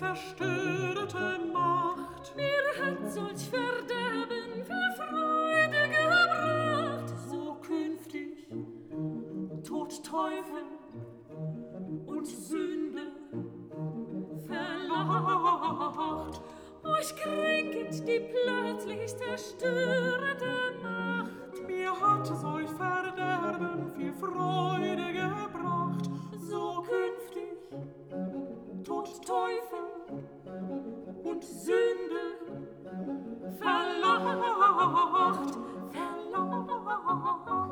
zerstörte Macht. Mir hat solch Verderben viel Freude gebracht. So künftig Tod, Teufel und Sünde verlacht. Euch kränket die plötzlich zerstörte Macht. Mir hat solch Verderben viel Freude gebracht. So künftig Tod, Teufel und Sünde verlacht.